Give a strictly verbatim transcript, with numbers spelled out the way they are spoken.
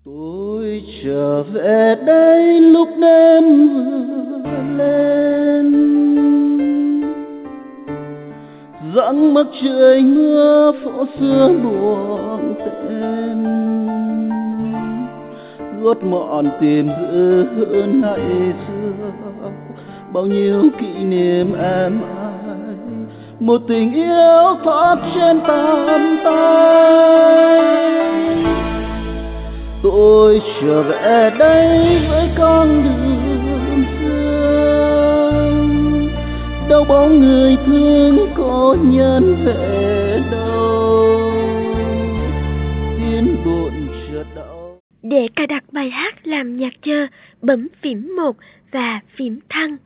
Tôi trở về đây lúc đêm vừa lên, dẫm mắt trời mưa phố xưa buồn tên, gót mòn tìm giữ hơn ngày xưa, bao nhiêu kỷ niệm em ai, một tình yêu thoát trên tàn tay. Tôi trở về đây với con đường xưa, đâu bóng người thương có nhân về đâu, yên buồn chợt đau. Để cài đặt bài hát làm nhạc chờ, bấm phím một và phím thăng.